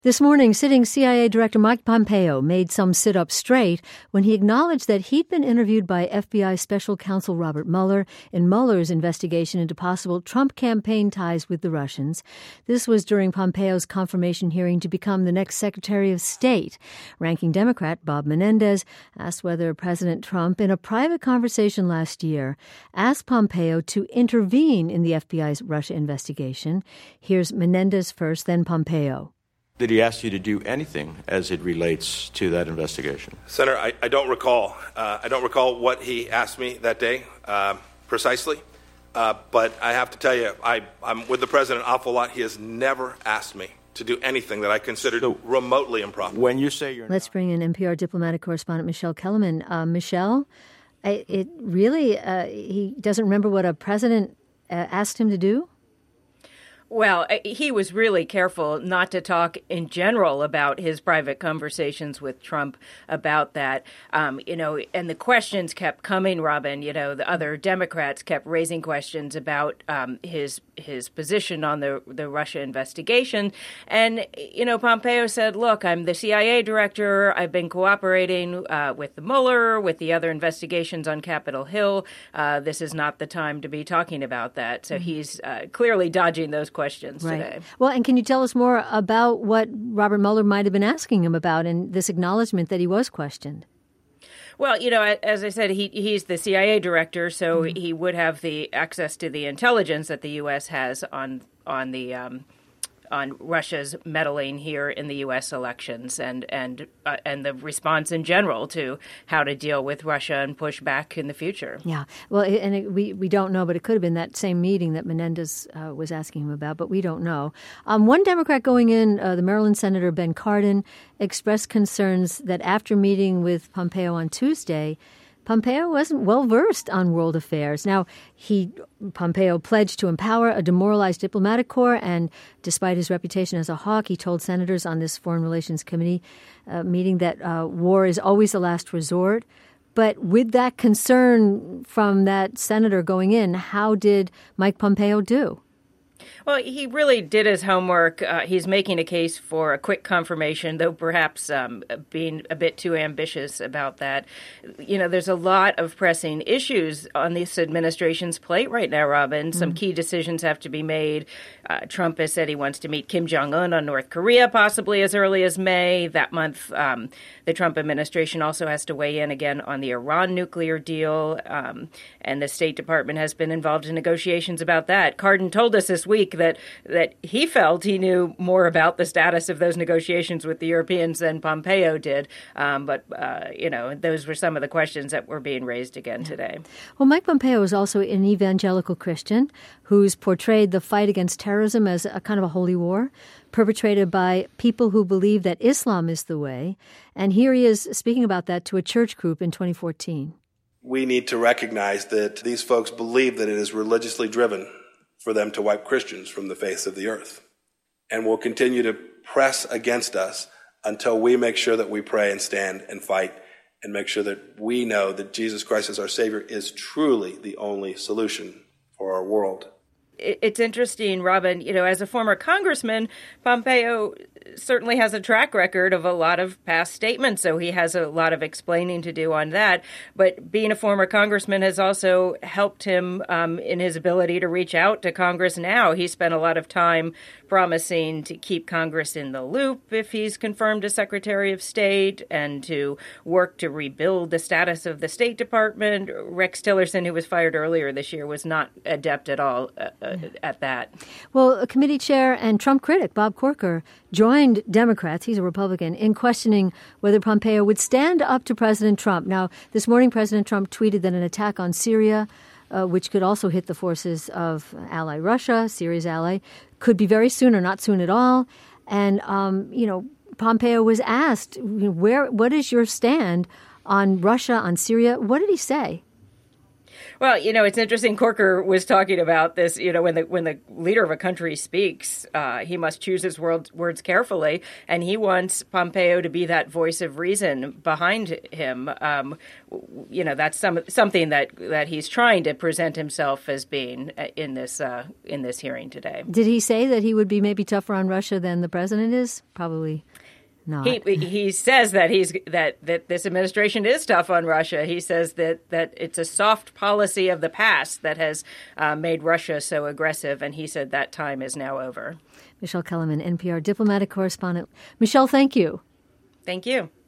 This morning, sitting CIA Director Mike Pompeo made some sit up straight when he acknowledged that he'd been interviewed by FBI Special Counsel Robert Mueller in Mueller's investigation into possible Trump campaign ties with the Russians. This was during Pompeo's confirmation hearing to become the next Secretary of State. Ranking Democrat Bob Menendez asked whether President Trump, in a private conversation last year, asked Pompeo to intervene in the FBI's Russia investigation. Here's Menendez first, then Pompeo. Did he ask you to do anything as it relates to that investigation? Senator, I don't recall. I don't recall what he asked me that day precisely. But I have to tell you, I'm with the president an awful lot. He has never asked me to do anything that I considered remotely improper. When you say you're Let's bring in NPR diplomatic correspondent Michelle Kellerman. Michelle, he doesn't remember what a president asked him to do? Well, he was really careful not to talk in general about his private conversations with Trump about that. And the questions kept coming, Robin. The other Democrats kept raising questions about his position on the Russia investigation. And, Pompeo said, look, I'm the CIA director. I've been cooperating with the Mueller, with the other investigations on Capitol Hill. This is not the time to be talking about that. So he's clearly dodging those questions today. Well, and can you tell us more about what Robert Mueller might have been asking him about in this acknowledgement that he was questioned? Well, as I said, he's the CIA director, so he would have the access to the intelligence that the U.S. has on Russia's meddling here in the U.S. elections and the response in general to how to deal with Russia and push back in the future. Yeah. Well, we don't know, but it could have been that same meeting that Menendez was asking him about, but we don't know. One Democrat going in, the Maryland Senator Ben Cardin, expressed concerns that after meeting with Pompeo on Tuesday, Pompeo wasn't well-versed on world affairs. Now, Pompeo pledged to empower a demoralized diplomatic corps, and despite his reputation as a hawk, he told senators on this Foreign Relations Committee meeting that war is always the last resort. But with that concern from that senator going in, how did Mike Pompeo do? Well, he really did his homework. He's making a case for a quick confirmation, though perhaps being a bit too ambitious about that. There's a lot of pressing issues on this administration's plate right now, Robin. Some key decisions have to be made. Trump has said he wants to meet Kim Jong-un on North Korea, possibly as early as May. That month, the Trump administration also has to weigh in again on the Iran nuclear deal, and the State Department has been involved in negotiations about that. Cardin told us this week that he felt he knew more about the status of those negotiations with the Europeans than Pompeo did. But those were some of the questions that were being raised again today. Well, Mike Pompeo is also an evangelical Christian who's portrayed the fight against terrorism as a kind of a holy war perpetrated by people who believe that Islam is the way. And here he is speaking about that to a church group in 2014. We need to recognize that these folks believe that it is religiously driven for them to wipe Christians from the face of the earth, and will continue to press against us until we make sure that we pray and stand and fight and make sure that we know that Jesus Christ as our Savior is truly the only solution for our world. It's interesting, Robin, as a former congressman, Pompeo certainly has a track record of a lot of past statements, so he has a lot of explaining to do on that. But being a former congressman has also helped him in his ability to reach out to Congress now. He spent a lot of time promising to keep Congress in the loop if he's confirmed as Secretary of State and to work to rebuild the status of the State Department. Rex Tillerson, who was fired earlier this year, was not adept at all at that. Well, a committee chair and Trump critic Bob Corker joined Democrats, he's a Republican, in questioning whether Pompeo would stand up to President Trump. Now, this morning, President Trump tweeted that an attack on Syria, which could also hit the forces of ally Russia, Syria's ally, could be very soon or not soon at all. And, Pompeo was asked, what is your stand on Russia, on Syria? What did he say? Well, it's interesting. Corker was talking about this. When the leader of a country speaks, he must choose his words carefully, and he wants Pompeo to be that voice of reason behind him. That's something that he's trying to present himself as being in this hearing today. Did he say that he would be maybe tougher on Russia than the president is? Probably not. He says that that this administration is tough on Russia. He says that it's a soft policy of the past that has made Russia so aggressive, and he said that time is now over. Michele Kelemen, NPR diplomatic correspondent. Michele, thank you. Thank you.